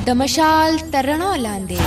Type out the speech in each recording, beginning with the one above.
د مشال ترڼو لاندې.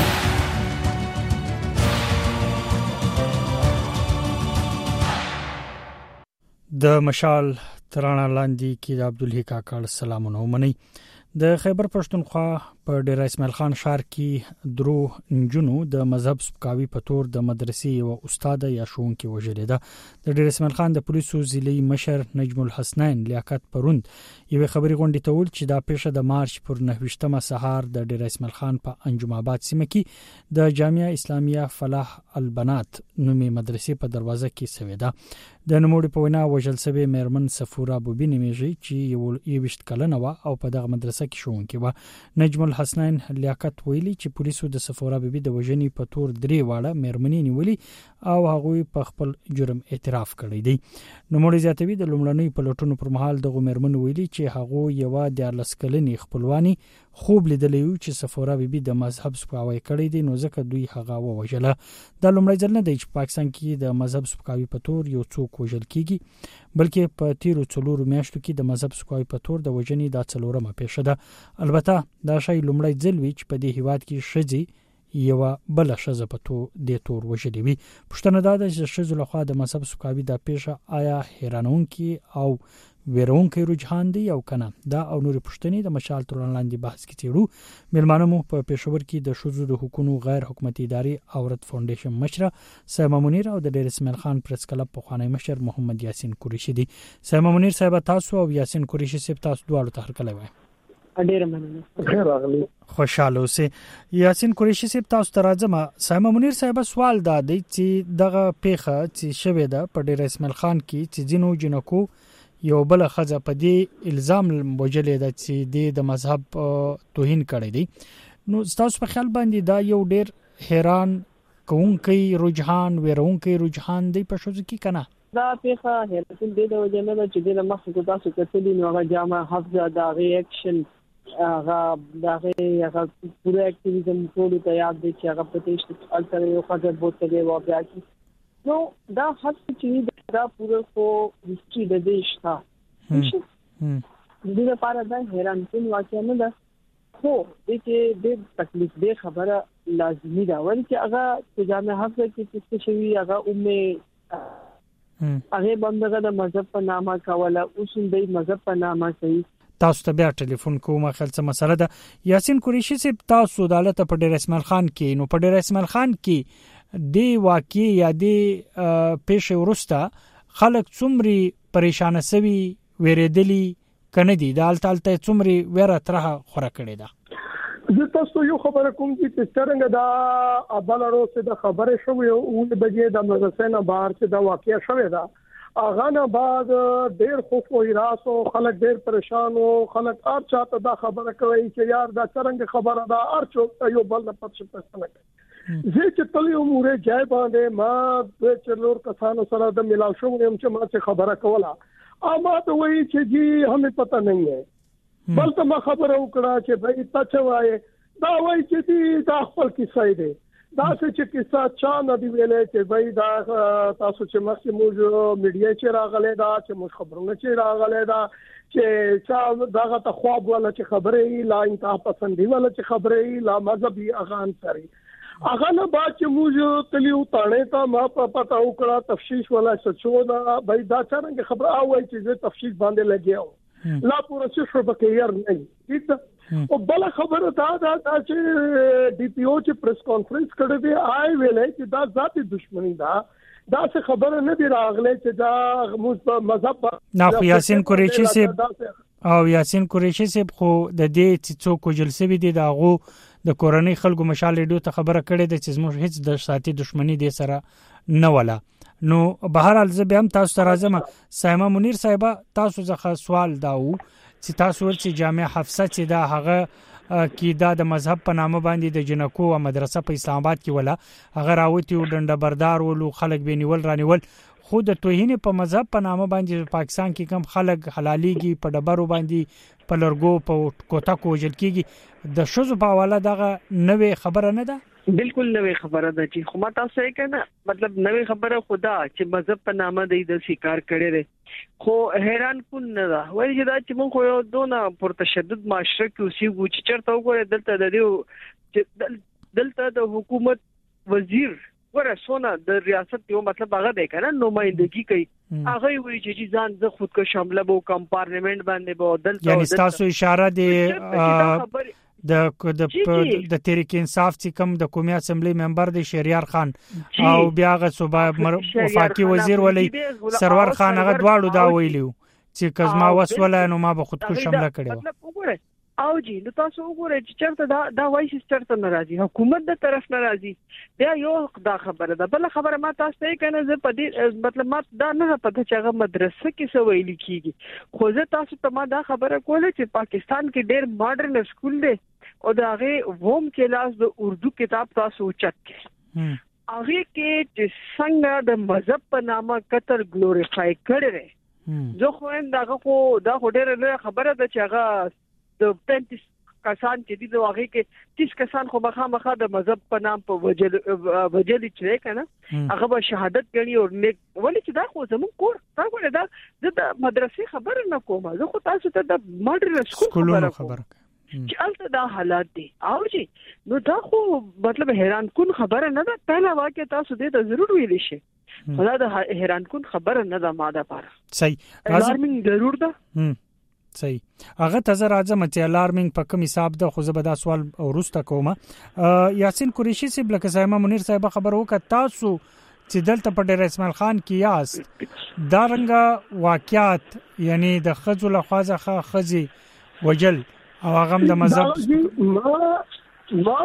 د مشال ترڼو لاندې کې د عبدالحی کاکړ سلامونه ومني. د خیبر پښتونخوا په ډیر اسماعیل خان ښار کې درو نجونو د مذهب سپکاوي په تور د مدرسې یو استاد یا ښوونکي وژلې ده. د ډیر اسماعیل خان د پولیسو ضلعي مشر نجم الحسنین لیاقت پروند یو خبري غونډه ته ویل چې دا پیښه د مارچ پر 9مه سهار د ډیر اسماعیل خان په انجم آباد سیمه کې د جامعه اسلامیه فلاح البنات نومي مدرسې په دروازه کې شوې ده. د نوموړي په وینا وژل شوی مېرمن صفورا بوبي نومیږي چې یو 20 کلنه و او په دغه مدرسه کې ښوونکې و. نجم الحسنین لیاقت ویلي چې پولیسو د صفورا بوبي د وژنې په تور 3 واړه مېرمنې نیولې او هغه په خپل جرم اعتراف کړی دی. نوموړي زیاتوي د لومړنۍ پلټونو پر مهال دغه مېرمن ویلي چې هغه یو د 14 کلنې خپلواني خوب لیدلې و چې صفورا بوبي د مذهب سپکاوی کړی دی نو ځکه دوی هغه وژله. دا لومړی ځل نه دی چې پاکستان کې د مذهب سپکاوي په تور یو څوک وژل کیږي بلکې په تیرو 4 میاشتو کې د مذهب سپکاوي په تور د وژنې د 4مه پیښه ده. البته دا شی لومړی ځل وی چې په دې هیواد کې شذي یو بل شذ په تو د تور وژلې وي. پښتنه دا د شذ لخوا د مذهب سپکاوي د پیښه آیا حیرانونکي او ویرونکي رجحان دی او کنه دا او نور پښتني د مشال ترڼو لاندې بحث کې تیرو. ملمانه مو په پېښور کې د شذو د حقوقو غیر حکومتي ادارې عورت فاونډیشن مشره سیمه منیر او د ډیر اسماعیل خان پریس کلب په خوانی مشر محمد یاسین قریشی دی. سیمه منیر صاحب تاسو او یاسین قریشی صاحب تاسو دواړو ته هرکلی وای. ډیر مننه. خیر راغلی. خوشاله اوسئ. یاسین قریشی صاحب تاسو ته راځم. سیمه منیر صاحب سوال دا دی چې دغه پیښه چې شوه ده په ډیر اسماعیل خان کې چې جنو جنکو یو بل خزه په دې الزام وجلې ده چې د مذهب توهین کړی دی نو تاسو په خیال باندې دا یو ډیر حیران کوونکی رجحان ویرونکی رجحان دی په شوځ کې کنه دا پیښه هیڅ دې د وجنه چې د مخکې تاسو کتلی نو هغه جامع حفظه دا ریاکشن هغه پوره اکټیویزم ټول ته یاد دي چې هغه پرتیشت الټر یو خاطر بوته دی و بیا کی نو دا حق چې دا پوره کو هیستوري د دې شته دې لپاره دا حیران کن واقعا نه ده خو دې چې د تکلیف دې خبره لازمي ده ولکه هغه جامع حفظه کې څه شوی هغه هغه بندګه د مذهب په نامه کوله اوس دې مذهب په نامه کوي. تاسو ته بیا ټلیفون کوم خلک مسله ده. یاسین قریشی صاحب تاسو عدالت په ډیر اسماعیل خان کې نو په ډیر اسماعیل خان کې دی واقع یا دی پیښه ورسته خلک څومره پریشان سوي ویریدلی کنه دي دالته څومره ویره ترها خوره کړی ده. زه تاسو یو خبره کوم چې څنګه دا ابلارو څخه د خبره شوې او د بجې د مدرسې نه بهر څخه دا واقعیا شوې ده اغه نه بعد ډېر خوف او هراس او خلک ډېر پریشان او خلک هر چاته دا خبره کوي چې یار دا څنګه خبره ده هر څوک یو بل نه پاتې پښتنه زه چې تل یو مورې جای باندې ما د چلور کسانو سره د ملاو شو یم چې ما څه خبره کوله اما ته وایي چې جی همې پته نه ہے بلته ما خبره وکړه چې بھائی تاسو وایي دا وایي چې دا خپل کیسه دی دا چې کیسه چا نه دی ویلې چې بھائی دا تاسو چې مخکې موږ میډیا چې راغله دا چې موږ خبرونه چې راغله دا چې چا داغه ته خواب ولا چې خبره لا انتها پسندي ولا چې خبره لا مذهبي اغان سري اغه نه بعد چې موږ تلیو تانه ته ما پتا وکړه تفشیش ولا سچو دا بھائی دا څنګه خبره اوای چې زه تفشیش باندې لګیاو لا پورا څه شو بکیر نه دي او بل خبره دا چې ډي پی او چې پریس کانفرنس کړی دی آی ویلې چې دا ذاتي دښمنی دا څه خبره نه دی راغله چې دا مذهب نه یاسین قریشی صاحب او یاسین قریشی صاحب خو د دې چې څوک جلسوي دي داغو د کورنۍ خلکو مشال ریډیو ته خبره کړې ده چې زموږ هیڅ د ساتي دښمنی دي سره نه ولا نو بهرحال زه به هم تاسو ته راځم. سیمه منیر صاحب تاسو ځخه سوال داو چې تاسو ورته جامع حفصه چې دا هغه کې دا د مذهب په نامه باندې د جنکو او مدرسه په اسلام آباد کې ولا هغه راوتی او ډنډه بردار ولو خلک بینول رانیول خود توهین په مذهب په نامه باندې پاکستان کې کم خلک حلاليږي په ډبرو باندې په لرګو په کوټه کوجل کېږي د شوز په حواله دغه نوې خبره نه ده. بالکل نوې خبره ده چې خو ما تاسو یې کنه مطلب نوې خبره خدا چې مذهب په نامه د شکار کړي دي خو حیران کون نه ده وایي چې دا چې موږ یو دونه پر تشدد معاشره کې اوسېږو چې چرته وګوره دلته د حکومت وزیر ورسونه د ریاست یو مطلب هغه دی کنه نمائندګي کوي هغه وایي چې ځان زه خودکش حمله به کوم پارلیمنت باندې به دلته یعنی تاسو اشاره دی د تحریک انصاف چې کوم د قومي اسمبلی ممبر دی شهریار خان او بیا غ صوبه وفاقي وزیر ولی سرور خان هغه دواړو دا ویلیو چې کزما وسوله نو ما به خودکش حمله کړو مطلب وګوره او جی نو تاسو وګورئ چې چرته دا وایي چې چرته ناراضي حکومت د طرف ناراضي بیا یو دا خبره ده بل خبره ما تاسو ته کنه زه په دې مطلب ما دا نه پته چې هغه مدرسه کې څه ویل کیږي خو زه تاسو ته ما دا خبره کوله چې پاکستان کې ډېر ماډرن سکول دی او دا هغه ووم کلاس د اردو کتاب تاسو اوچت کې هغه کې چې څنګه د مذهب په نامه قتل ګلوریفای کړي زه خو دا ډېر له خبره ده چې هغه د 35 کسان چې د واقعي کې 30 کسان خو مخامخه د مذهب په نام په وجل چې کنه هغه به شهادت غني او نیک ولې چې دا خو زموږ کور تا ګوره دا د مدرسې خبر نه کوم زه خو تاسو ته د ماډرن سکول خبره چې البته دا حالات دي او چې نو دا خو مطلب حیران کن خبره نه ده پهلا واقع تاسو دې ته ضرور ویل شي خدا د حیران کن خبره نه ده ماده پاره صحیح لازم ضرور ده صحیح هغه تاسو راځم چې الارمینګ په کوم حساب ده خو زه به دا سوال ورسته کوم یاسین قریشی صاحب لکه سایما منیر صاحب خبر وکړه تاسو چې دلته په ډیر اسماعیل خان کې یاست دا رنګه واقعیت یعنی د خځو له خواځه خځي وجل او هغه د مذهب ما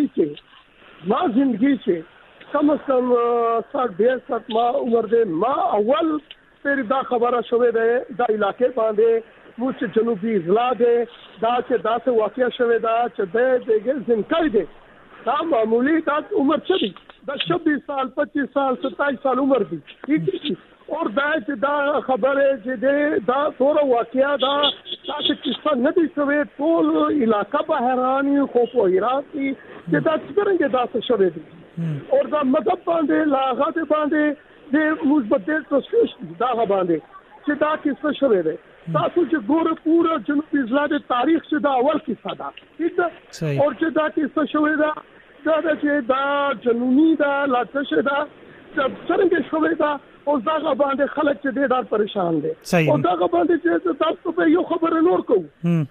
زندگی سے کم از کم 60 ما عمر دے ما اول پھر دا خبره شوه ده دا علاقې باندې موږ جنوبي اضلاع ده دا چې دا څه واقعیا شوه دا چې د زنکای ده دا معمولی دا عمر څه دي دا 26 سال 25 سال 27 سال عمر دي اور دا چې دا خبره چې دا ټول واقعیا دا تاسو کیسه نه دي شوه ټول علاقہ به حیرانی خوف او حیرانی چې دا څنګه دا څه شوه دي اور دا مذهب باندې لاغت باندې د مثبت تشویش دا باندې چې دا کیسه شوه ده تاسو چې ګوره پورا جنوبي اضلاع د تاریخ چې دا اول کیسه ده او چې دا کیسه شوه ده دا چې دا جنونی دا لاته ده چې څنګه شوه ده او دا باندې خلک چې ډېر پریشان دي او دا باندې چې تاسو په یو خبره نور کوم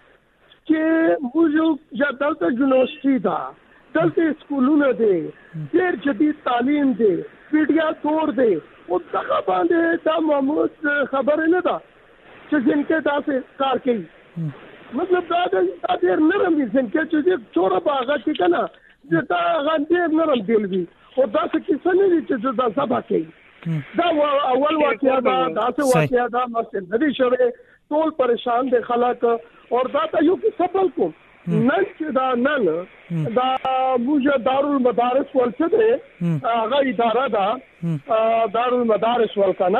چې موږ یا دلته یونیورسيټي دا دلته سکولونه دي ډېر جدید تعلیم دي پیډیا تور دي او دا باندې دا معمول خبره نه ده چې څنګه تاسو کار کوي مطلب دا ډېر نرم دي څنګه چې چوره باغ کې کنه چې دا غندې نرم دی او دا څه کیسه نه دي چې دا سبا کوي دا اول واقعیا دا څه واقعیا دا مسله دي شوه ټول پریشان دي خلک او دا ته یو څه سبل کو نن چې دا نن دا موږ دارالمدارس ولڅ ده هغه اداره دا دارالمدارس ولکنه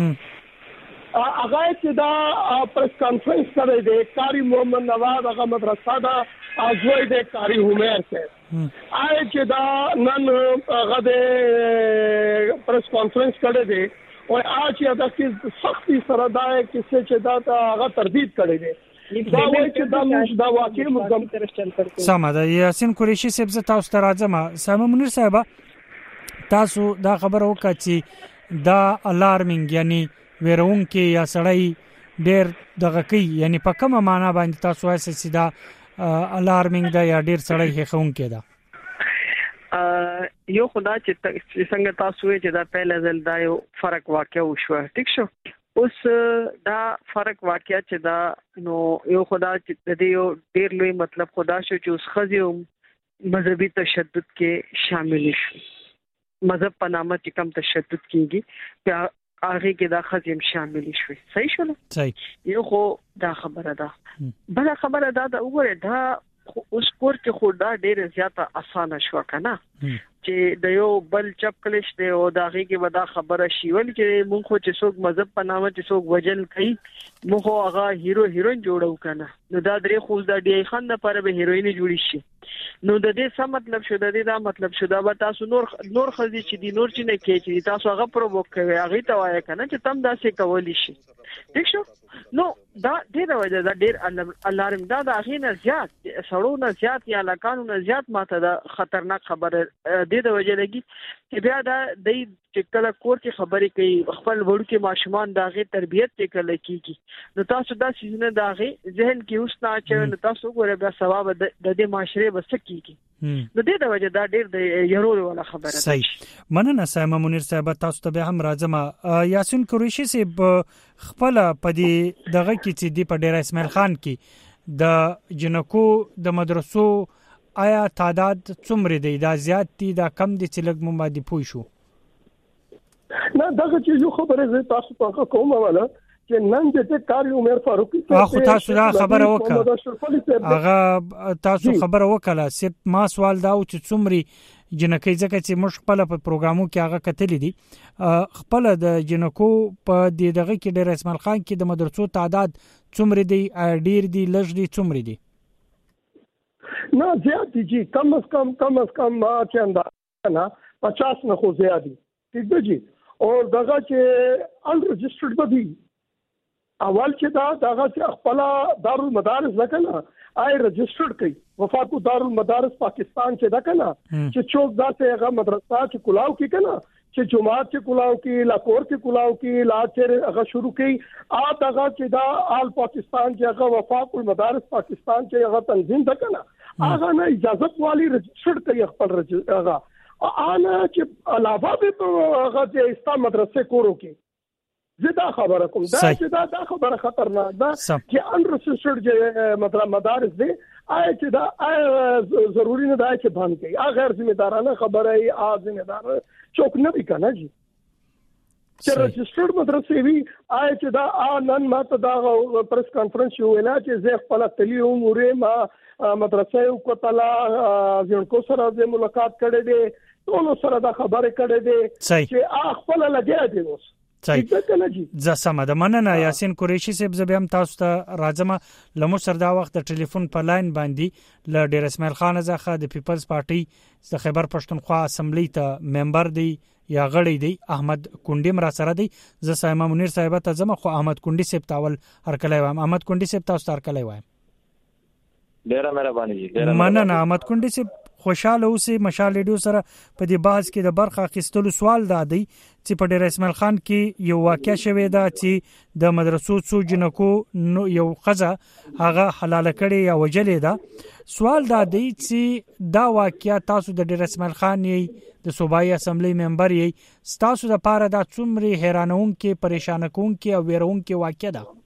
هغه چې دا پریس کانفرنس کوي د کاری محمد نواز هغه مدرسه دا ازوی د کاری عمر سے آئے چې دا نن هغه د پریس کانفرنس کړي دي او اج یا د سختي سره دا کیسه چې دا هغه تردید کړي دي دا وایي چې دا واقعي مقدم سم ده یاسین قریشی صاحب تاسو ته راځم سم منیر صاحب تاسو دا خبر وکړه چې دا الارمینګ یعنی ويرون کې یا سړی ډېر دغه کوي یعنی په کومه معنا باندې تاسو وایي چې دا الارمینګ دا یا ډېر سړی هیڅون کې دا یو خدا چې څنګه تاسو وایي چې دا پهله ځل دا یو فرق واقع وشو ټیک شو اوس دا فرق واقع چې دا نو یو خدا چې د یو ډیر لوی مطلب خدا شو چې اوس خزي مذهبي تشدد کې شامل شي مذهب په نامه چې کم تشدد کیږي بیا هغه کې دا خزي شامل شي صحیح شو صحیح یو خو دا خبره ده بل خبره دا وګوره دا اوس پور کې خو دا ډیر زیاته اسانه شو کنه چې د یو بل چپ کلیش دی او دا غي کې ودا خبره شي ول چې مونږ خو چې څوک مذهب په نامه چې څوک وجل کوي مونږ هغه هیروین جوړو کنه نو دا درې خو دا ډی خان لپاره به هیروین جوړی شي نو د دې څه مطلب شو د دې دا مطلب شو دا به تاسو نور خزي چې دي نور چې نه کې چې تاسو هغه پرووک کوي هغه ته وایي کنه چې تم داسې کولی شي ټیک شو نو دا ډېر وجه دا ډېر الارم دا د اخینه زیات سړونه زیات یا لکانونه زیات ماته دا خطرناک خبره د وجه لګي چې بیا دا د کله کور کې خبرې کوي خپل وړوکی ماشومان دا غي تربيت ته کله کیږي نو تاسو دا سيزونه دا غي ذهن کې اوس نه چې نو تاسو ګوره بیا ثواب د دې معاشره بس کیږي نو د وجه دا ډېر د يرولو ولا خبره ده صحیح مننه سایمه منیر صاحب تاسو ته به هم راځم یاسین قریشی صاحب خپل پدې دغه کې چې دی په ډیر اسماعیل خان کې د جنکو د مدرسو آیا تعداد څومره دی دا زیات دي دا کم دي چې لږ مبادی پوي شو نه دغه چې یو خبره زه تاسو ته کوم والا چې نن د کار عمر فاروقي اخو تاسو دا خبره وکړه هغه تاسو خبره وکړه چې ما سوال دا او چې څومره جنکې ځکه چې موږ خپل په پروګرامو کې هغه کتلې دي خپل د جنکو په دغه کې ډېر اسماعیل خان کې د مدرسو تعداد څومره دی ډېر دی لږ دی څومره دی نه زیات دي جی کم از کم ما چنده نه 50 نه خو زیات دي ٹھیک دی جی اور دغه چې ان رجسٹرډ بدی اول چې دغه چې خپل دارالمدارس لکنه آی رجسٹرډ کړي وفاقو دارالمدارس پاکستان چې دا کنه چې چوک داسې هغه مدرسه چې کلاو کې کنه چې جماعت چې کلاو کې لاکور کې کلاو کې لا چې هغه شروع کړي دغه چې دا آل پاکستان چې هغه وفاقو المدارس پاکستان چې هغه تنظیم ده کنه هغه نه اجازه والی رجسٹرډ کړي خپل هغه انا چې علاوه به هغه د اسلام مدرسې کورو کې زدا خبره کوم دا چې دا خبره خطرناک ده چې ان رجسٹرډ مطلب مدارس دي چې دا ضروری نه ده چې بند کړي غیر ذمہ دارانه خبره ای ذمہ دار چوک نه وی کنه جی چې رجسٹرډ مدرسې وی چې دا نن ماته دا پریس کانفرنس ویلا چې زه خپل تلی امور ما مدرسې او کتلا ځینکو سره د ملاقات کړې دي ټول سره دا خبره کړې دي چې خپل لګیا دي اوس ز سم د مننه یاسین قریشی صاحب زبیم تاسو ته راځم لمو سر دا وخت د ټلیفون په لاین باندې ل ډیر اسماعیل خان زخه د پیپلز پارټي د خیبر پښتونخوا اسمبلی ته ممبر دی یا غړی دی احمد کونډی مرا سره دی ز سایمه منیر صاحب ته زما خو احمد کونډی صاحب تاول هرکلای وایم احمد کونډی صاحب تاسو هرکلای وایم ډیره مهرباني جی مننه احمد کونډی صاحب خوشاله اوسې مشال ریډیو سره په دې بحث کې د برخه اخیستلو سوال دادی چې په ډیر اسماعیل خان کې یو واقع شوی دا چې د مدرسو څو جنکو یو خزه هغه حلاله کړي یا وجلې دا سوال دادی چې دا واقع تاسو د ډیر اسماعیل خان یې د صوبایي اسمبلی ممبر یې تاسو د پاره دا څومره حیرانون کې پریشان کون کې او ویرون کې واقع ده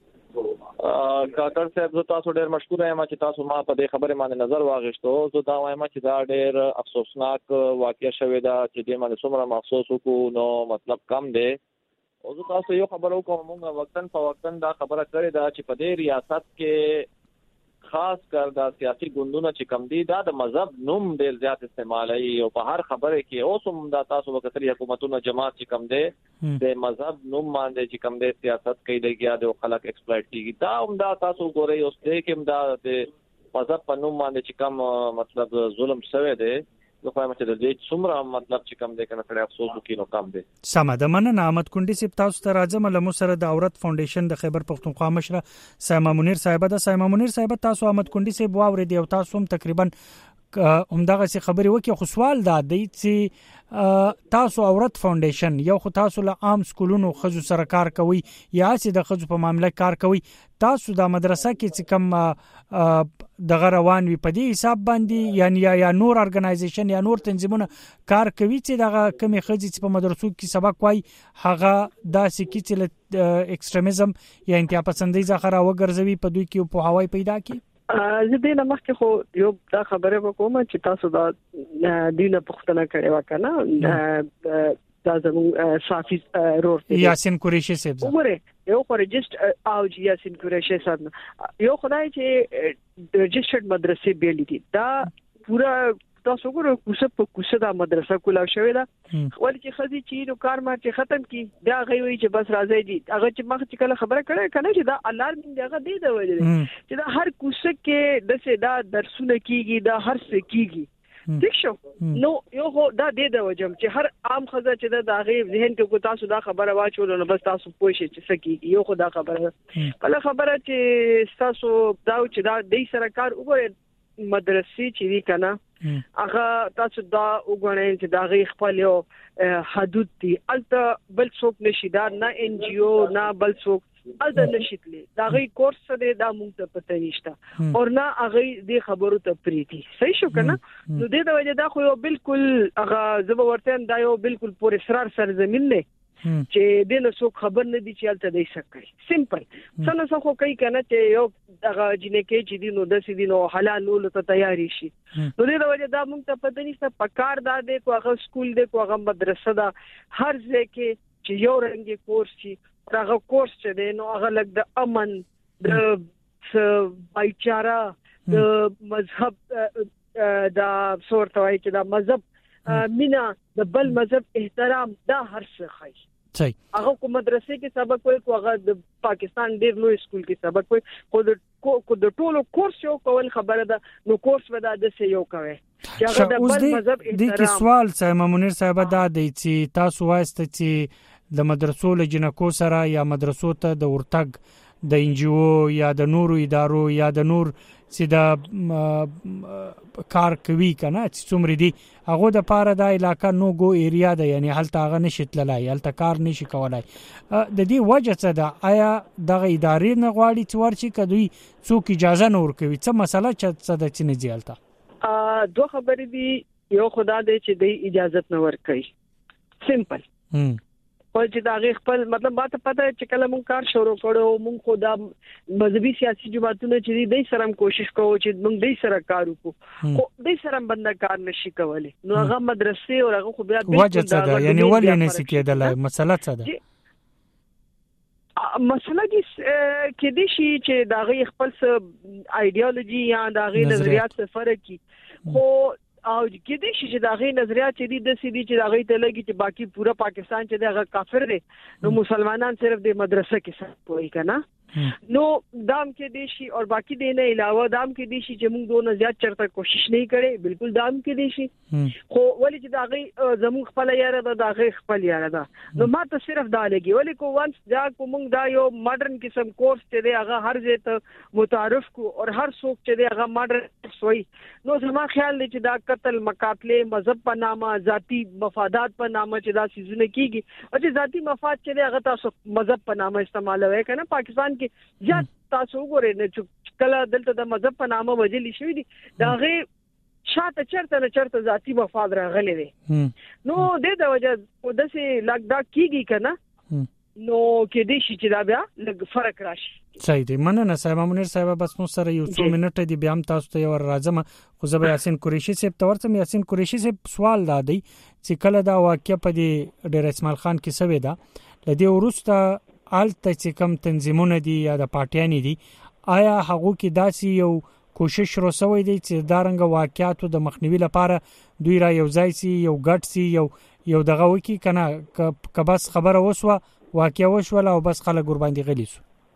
کاکر صاحب زه تاسو ډیر مشکور یم چې تاسو ما په دې خبره باندې نظر واغښتو زه دا وایم چې دا ډیر افسوسناک واقعیا شوې ده چې دې باندې څومره افسوس وکړو نو مطلب کم دی او زه تاسو یو خبرو کوم موږ وقتن په وقتن دا خبره کړې ده چې په دې ریاست کې خاص کر دا سیاسي ګوندونه چې کم دي دا د مذهب نوم ډیر زیات استعمالوي او په هر خبره کې اوس هم دا تاسو وکړي حکومتونو جماعت چې کم دي د مذهب نوم باندې چې کم دي سیاست کوي لګیا د خلک ایکسپلایټ کیږي دا هم دا تاسو ګورئ اوس دې کې هم دا د مذهب په نوم باندې چې کم مطلب ظلم شوی دی نو خو چې د دې څومره مطلب چې کم دی کنه سره افسوس وکړي نو کم دی سم ده مننه احمد کونډی صاحب تاسو ته راځم له سره د عورت فاونډیشن د خیبر پښتونخوا مشره سایمه منیر صاحب د سایمه منیر صاحب تاسو احمد کونډی صاحب واورید او تاسو هم تقریبا همدغه څه خبرې وکي خو سوال دا دی چې تاسو عورت فاونډیشن یو خو تاسو له عام سکولونو خزو سره کار کوي یا چې د خزو په معاملې کار کوي تاسو د مدرسه کې چې کم د روان وي په دې حساب باندې یعنی یا نور ارګنایزیشن یا نور تنظیمونه کار کوي چې دغه کمی خزي چې په مدرسو کې سبق وای هغه داسې کې چې ایکستریمزم یا انتها پسندي ځخره وګرځوي په دوی کې په هواي پیدا کی زه دې نه مخکې خو یو دا خبره وکوم چې تاسو دا دینه پښتنه کړې وکنه دا زموږ صافي رور یاسین قریشی صاحب وګوره یو خو رجسټر او یاسین قریشی صاحب یو خدای چې رجسټرډ مدرسې بیل دي دا پورا تاسو ګورئ کوڅه د مدرسه کولا شوې ده ولکه خزي چې نو کار ما چې ختم کی دا غوي چې بس راځي دي هغه چې مخ چې کله خبره کړي کنه چې دا الارم دی هغه دی د وجه چې دا هر کوڅه کې د سه دا درسونه کیږي دا هر څه کیږي ٹھیک شو نو یو دا دی د وجه چې هر عام خزه چې دا غیب ذهن کې کو تاسو دا خبره واچول نو بس تاسو پوه شئ چې څه کیږي یو خدا خبره کله خبره چې تاسو دا چې دا د سرکار وګورئ مدرسې چې وی کنه هغه تاسو دا وګورئ چې دا غي خپل یو حدود دي الته بل څوک نشي دا نه ان جی او نه بل څوک الته نشیتلې دا غي کورس څه دا مونږ ته پته نشته او نه هغه دې خبرو ته پریتي صحیح شو کنه نو دې د وجه دا خو یو بالکل هغه زب ورته دا یو بالکل پور اصرار سرزمین نه چې دې نو څوک خبر نه دي چې الته دې سکي سیمپل څنګه څه خو کوي کنه چې یو هغه جنکه چې دي نو د سې دي نو حلال نو ته تیاری شي نو دې د وجه دا مونږ ته پته نشته پکار دا دې کو هغه سکول دې کو هغه مدرسه دا هر ځای کې چې یو رنګي کورس شي هغه کورس چې دی نو هغه لګ د امن د بایچاره د مذهب دا صورت وای چې دا مذهب مینا د بل مذهب احترام دا هر څه خای صحیح هغه کوم مدرسې کې سبق وای کو هغه د پاکستان ډیر لوی سکول کې سبق وای کو د ټولو کورس یو کول خبره ده نو کورس ودا د څه یو کوي چې هغه د بل مذهب احترام د کی سوال سم منیر صاحب دا دی چې تاسو واسطه چې د مدرسو له جنکو سره یا مدرسو ته د ورتګ د انجیو یا د نورو ادارو یا د نور چې د کار کوي کنه چې څومره دي هغه د پاره د علاقې نو گو ایریا ده یعنی هلته هغه نشیتلای هلته کار نشي کولای د دې وجه څه ده آیا دغه ادارې نه غواړي چې ورشي کدوې څوک اجازه نه ورکوي څه مسله چې د چینه ځالته دوه خبرې دي یو خدا دې چې د اجازه نه ورکوي سیمپل او چې دا غي خپل مطلب ماته پته چې کله مونږ کار شروع کړو مونږ خدا مذهبي سیاسي جماعتونه چې دې سره کوشش کوو چې مونږ دې سره کار وکړو خو دې سره بند کار نشي کولای نو هغه مدرسې او هغه خو بیا وجه څه ده یعنی ولې نشي کېدلای مسله څه ده مسله دې کې دې شي چې دا غي خپل ایدئولوژي یا دا غي نظریات څخه فرق کی خو او کې دې چې دا غي نظریات چې د سې چې دا غي ته لګي چې باقي پورا پاکستان چې دا کافر دي نو مسلمانان صرف د مدرسه کې څه کوي کنه نو دام کې دې شي او باقي دې نه علاوه دام کې دې شي چې موږ دوه زیات چرته کوشش نه کړي بالکل دام کې دې شي خو ولې چې دا غي زموږ خپل یاره دا غي خپل یاره دا نو ما ته صرف دا لګي ولې کو وانس دا کوم دا یو ماډرن قسم کورس چې دی هغه هر ځای ته متعارف کو او هر څوک چې دی هغه ماډرن سوی نو زما خیال دی چې دا قتل مقاتله مذهب په نامه ذاتی مفادات په نامه چې دا سيزونه کیږي او چې ذاتی مفاد چې دی هغه تاسو مذهب په نامه استعمالوي کنه پاکستان کې یا تاسو وګورئ چې کله دلته د مذهب په نامه وجلی شوی دي دا غي شاته چرته ذاتی مفاد راغلي دي نو د وجه او د سه لګدا کیږي کنه نو کې دې شي چې دا بیا لږ فرق راشي صحیح دی مننه صاحب منیر صاحب بس مو سره یو څو منټه دی بیا هم تاسو ته ور راځم خو زه یاسین قریشی صاحب تورته یاسین قریشی صاحب سوال دادی چې کله دا واقع په دې ډیر اسماعیل خان کې سوي دا لدی ورسته الته چې کم تنظیمونه دي یا د پارټیانی دي آیا هغه کې داسي یو کوشش روسوي دي چې دارنګ واقعاتو د مخنیوي لپاره دوی را یو ځای سي یو ګټ سي یو دغه وکی کنه ک بس خبره وسوه واقع وشول او بس خلک ور باندې غلی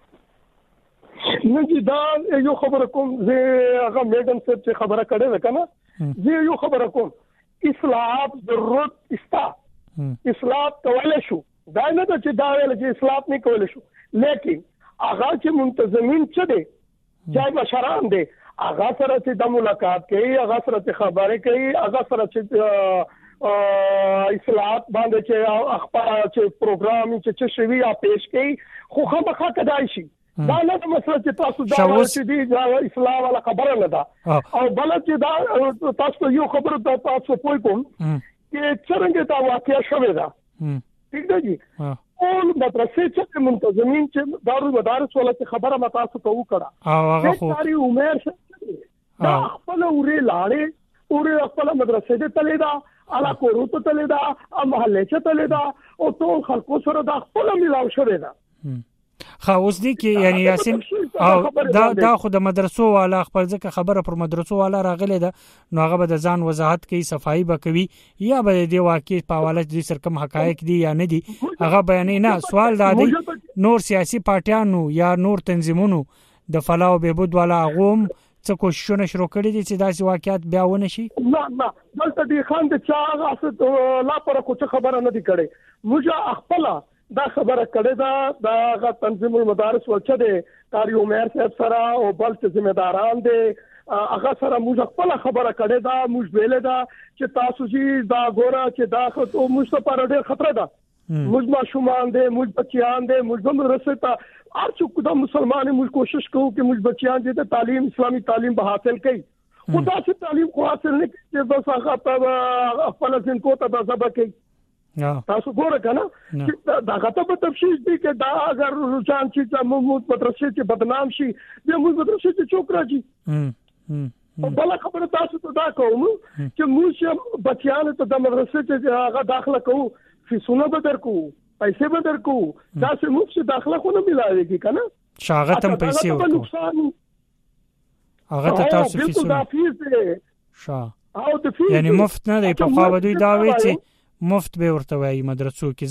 سو نه دا یو خبره کوم زه هغه میډم صاحب چې خبره کړې ده کنه زه یو خبره کوم اصلاحات ضرورت استا اصلاح کولای شو دا نه چې دا ویل چې اصلاح نه کولای شو لیکن هغه چې منتظمین څه دي چې مشران دي هغه سره چې د ملاقات کوي هغه سره خبرې کوي هغه سره چې اصلاحات باندې چې اخبار چې پروګرام چې شوی یا پیش کوي خو خامخا کدای شي دا نه مسله چې تاسو دا چې دی اصلاح ولا خبره نه ده او بل چې دا تاسو یو خبره تاسو پوي کوم چې څنګه دا واقعیا شوی دا ٹھیک ده جی ټول مدرسې چې منتظمین چې دارو مدارس ولا چې خبره متا تاسو کو کړه او هغه خو ساری عمر دا خپل اورې لاړې اورې خپل مدرسې ته تللی دا الا کورو ته تللی دا محله ته تللی دا او ټول خلکو سره دا خپل ملاو شوی دا اوس دي کې یعنی یاسین او دا خو د مدرسو والا خپل ځکه خبره پر مدرسو والا راغله ده نو هغه به د ځان وضاحت کوي صفائی به کوي یا به د واقع په حواله د سرکم حقایق دي یا نه دي هغه بیانې نه سوال دا دی نور سیاسي پارټیانو یا نور تنظیمونو د فلاح او بهبود والا غوم څه کوششونه شروع کړي دي چې داسې واقعیت بیا ونه شي نه دلته دی خان د چا هغه لا پر کوڅه خبره نه دی کړي موږ خپل دا خبره کړې دا غا تنظیم المدارس ولچه دي قاری عمر صاحب سره او بل څه ذمہ داران دي هغه سره موږ خپل خبره کړې دا موږ ویلې دا چې تاسو چې دا ګوره چې دا خو موږ ته پر ډېر خطر ده موږ ماشومان دي موږ بچیان دي موږ هم رسېتا هر څوک د مسلمان موږ کوشش کوو چې موږ بچیان دي ته تعلیم اسلامي تعلیم به حاصل کړي خدا سے تعلیم کو حاصل نه کړي بس هغه خپل ځین کو ته سبق کوي تاسو ګوره کنه دا غته په تفصیل دي چې دا اگر رجحان چې موږ مدرسې چې بدنام شي بیا موږ مدرسې چې چوک راځي بل خبره تاسو ته دا کوم چې موږ بچیان ته د مدرسې چې هغه داخله کوو فیسونه بدر کوو پیسې بدر کوو دا چې موږ چې داخله خو نه ملایږي کنه شاغتم پیسې ورکو هغه ته تاسو فیسونه او د فیس یعنی مفت نه دی په خوا دوی دا وی چې مفت به ورته وایي مدرسو کې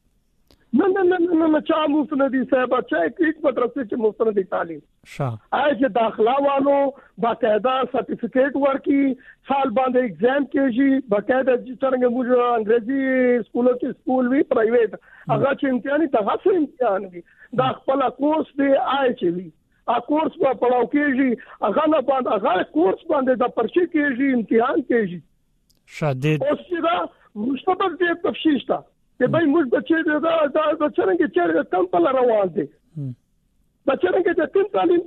ځکه نه چا مفت نه دي صاحب چا هیڅ مدرسې چې مفت نه دي تعلیم چې داخله والو باقاعده سرټیفیکیټ ورکي سال باندې ایگزام کېږي باقاعده چې څنګه موږ انګریزي سکولو کې سکول وی پرایویټ هغه چې امتحاني تاسو امتحان دي دا خپل کورس دی چې وی ا کورس په پړاو کېږي هغه نه باندې هغه کورس باندې د پرچې کېږي امتحان کېږي شدید اوس چې مستقبل دې تفصیل تا چې به موږ بچي دا څنګه چې کم په روان دي بچنګ چې تیم تعلیم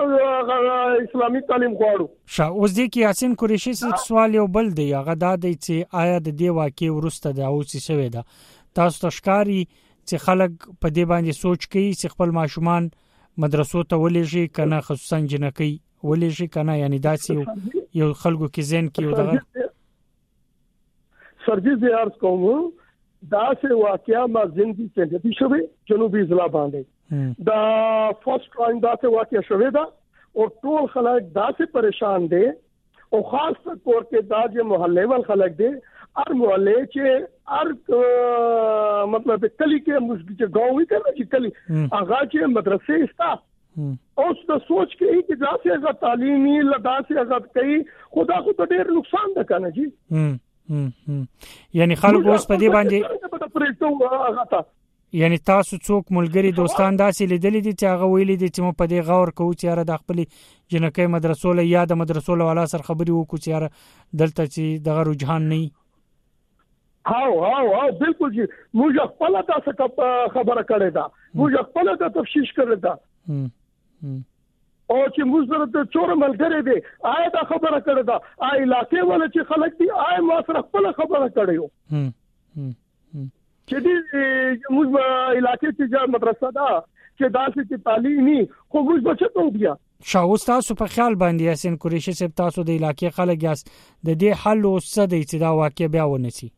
ته اسلامي تعلیم غواړو اوس دې کې یاسین قریشي سوال یو بل دی هغه دا دی چې آیا د دې واقع ورسته دا او څه شوی دا تاسو تشکاری چې خلک په دې باندې سوچ کوي چې خپل ماشومان مدرسو ته ولېږي کنه خصوصا جنکی ولېږي کنه یعنی داسې یو خلکو کې ذهن کې یو دغه سرجی زیارت کوم دا سه واقعیا ما زندگی څنګه دي شوی جنوبي ضلع باندې دا فرست ټایم دا سه واقعیا شوی دا او ټول خلک دا سه پریشان دي او خاص طور کې دا چې محلي ول خلک دي هر محلے چې هر مطلب کلی کې مسجد گاوی کنه چې کلی هغه چې مدرسې استا اوس د سوچ کې چې دا سه هغه تعلیمي لدا سه هغه کوي خدا خو ډېر نقصان ده کنه جی یعنی خلک اوس په دې باندې یعنی تاسو څوک ملګری دوستان داسې لیدلې دي چې هغه ویلي دي چې مو په دې غور کوو چې را د خپل جنکې مدرسو له یا د مدرسو له والا سره خبري وکړو چې را دلته چې دغه رجحان نه ها بالکل جی موږ خپل تاسو خبره کړې ده موږ خپل ته تفصیل کړې ده او چې موږ سره د چور ملګری دي آیا دا خبره کړې ده آی علاقې ولا چې خلک دي آی ما سره خپل خبره کړې یو چې دې موږ علاقې چې مدرسه ده چې داسې چې تعلیمي خو موږ بچو بیا شاوس تاسو په خیال باندې یاسین قریشي صاحب تاسو د علاقې خلک یاس د دې حل وسه دی چې دا واقع بیا ونسی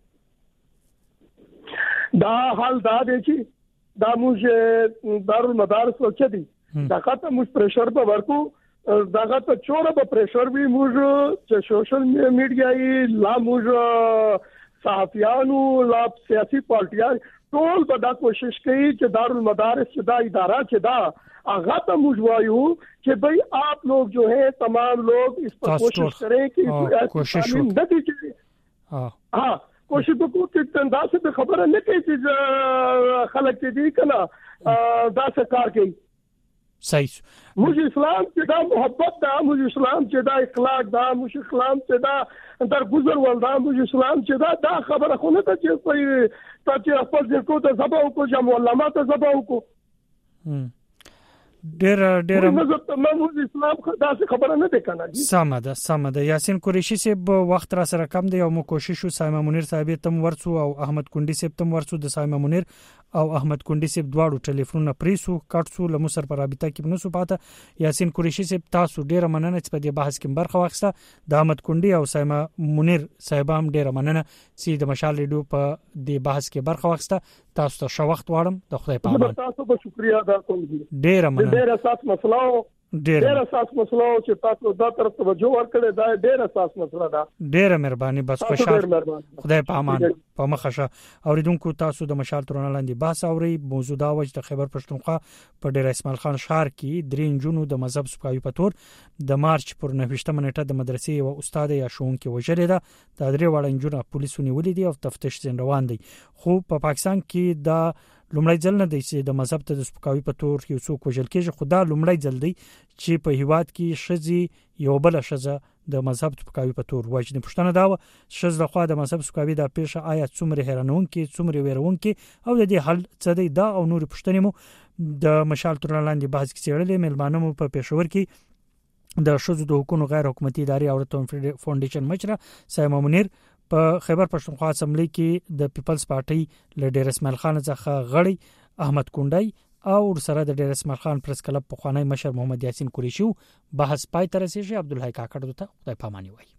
دا حل دا دی چې دا موږ دارالمدارس ولچ دي دا خاطر موږ پریشر په ورکو دا خاطر چوره په پریشر وی موږ چې سوشل میډیا یې لا موږ صحافیانو لا سیاسي پارټیان ټول به دا کوشش کوي چې دارالمدارس چې دا اداره چې دا هغه ته موږ وایو چې بھئی آپ لوگ جو ہے تمام لوگ اس پر کوشش کریں کہ کوشش کوشش وکړو چې تندا سے خبره نه کوي چې خلک دې کله دا څه کار کوي صحیح موږ اسلام چې دا محبت دا موږ اسلام چې دا اخلاق دا موږ اسلام چې دا در گذر ول دا موږ اسلام چې دا خبره خو نه ته چې په چې خپل ځکو ته زبا او کو جمع علماء ته زبا او کو ډېر موږ اسلام دا خبره نه ده کنه سم ده یاسین قریشي صاحب وخت را سره کم دی او مو کوشش وسایمه منیر صاحب تم ورسو او احمد کندی صاحب تم ورسو د سایمه منیر او احمد کندي صاحب دواړو ټلیفونونه پریسو کټسو لمصر پر رابطه کې بنسو پاته یاسین قریشي صاحب تاسو ډیره مننه چې په دې بحث کې برخه واخیسته د احمد کندي او سایما منیر صاحب هم ډیره مننه چې د مشال ریډیو په دې بحث کې برخه واخیسته تاسو ته ښه وخت واړم د خدای په امان تاسو به شکریا ادا کوم ډیره مننه ډیره اساس مسله ډیره اساس مسله چې تاسو دا طرف توجه ورکړئ دا ډیره اساس مسله ده ډیره مهرباني بس خوشاله خدای په امان په مخشه اوریدونکو تاسو د مشال ترونه لاندې بحث اوري موضوع دا وجه د خیبر پښتونخوا په ډیر اسماعیل خان ښار کې 3 جونو د مذهب سپکاوي په تور د مارچ پر 9 منټه د مدرسې او استاد یا شونکي وجلې ده د درې وړ انجونو پولیسو نیولې دي او تفتیش زین روان دي خو په پاکستان کې د لومړی ځل نه دی چې د مذهب ته د سپکاوي په تور یو څوک وژل کېږي خو دا لومړی ځل دی چې په هیواد کې شذي یو بل شذا د مذهب سپکاوي په تور وجنې پښتنه دا شذ د خوا د مذهب سپکاوي د پیښه آیا څومره حیرانونکې څومره ویرونکې او د دې حل څه دی دا او نور پښتنې مو د مشال ترونه لاندې بحث کې چیرلې ملمانه مو په پېښور کې د شذو د حقوقو غیر حکومتي ادارې او فاونډیشن مشره سایما منیر په خیبر پښتونخوا اسمبلی کې د پیپلز پارټي لیډر اسماعیل خان څخه غړي احمد کندي او سره د ډیر اسماعیل خان پریس کلب په خوانی مشر محمد یاسین قریشي بحث پای تر رسیدي عبدالحی کاکړ ته خدای پاماني وای